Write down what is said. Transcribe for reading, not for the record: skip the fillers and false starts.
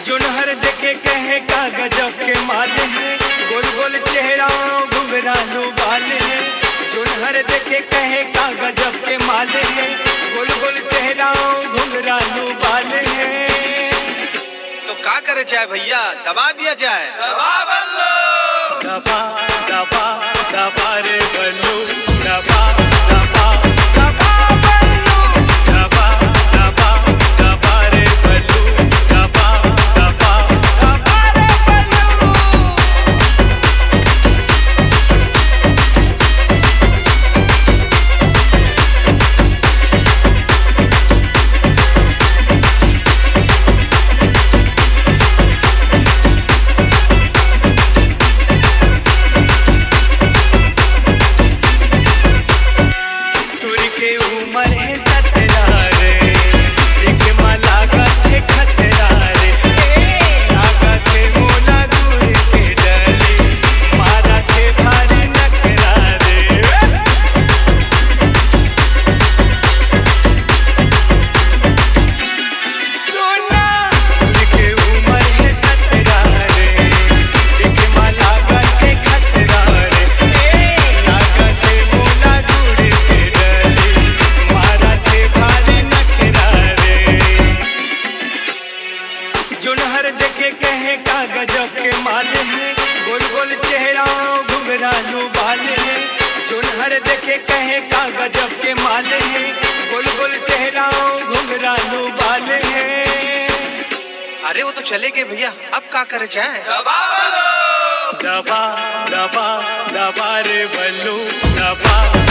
जुनहर देखे कहे का गजब के माल है, गोल गोल चेहरा घुंघरालू बाल है। जुनहर देखे कहे का गजब के माल है, गोल गोल चेहरा घुंघरालू बाल है। तो का करे जाए भैया, दबा दिया जाए? दबा बल्लो, दबा दबा दबा रे बल्लू, दबा दबा दबा बल्लू, दबा दबा दबा रे बल्लू, दबा दबा दबा रे बल्लू। उमर है 17 रे, एक मला गथे खतरा रे, लागत है मोला दूर के डले, मारा थे भारी नखरा रे। सोना के उमर है 17 रे, एक मला गथे खतरा रे, लागत है मोला दूर के डले, भारी नखरा रे। जुनहर देखे कहे का गजब के माल है, गोल गोल चेहरा घुंघरालू बाल है। जुनहर देखे कहे का गजब के माल है, गोल गोल चेहरा घुंघरालू बाल है। अरे वो तो चले गए भैया, अब का करे जाए? दबा दबा दबा दबा रे बल्लू, दबा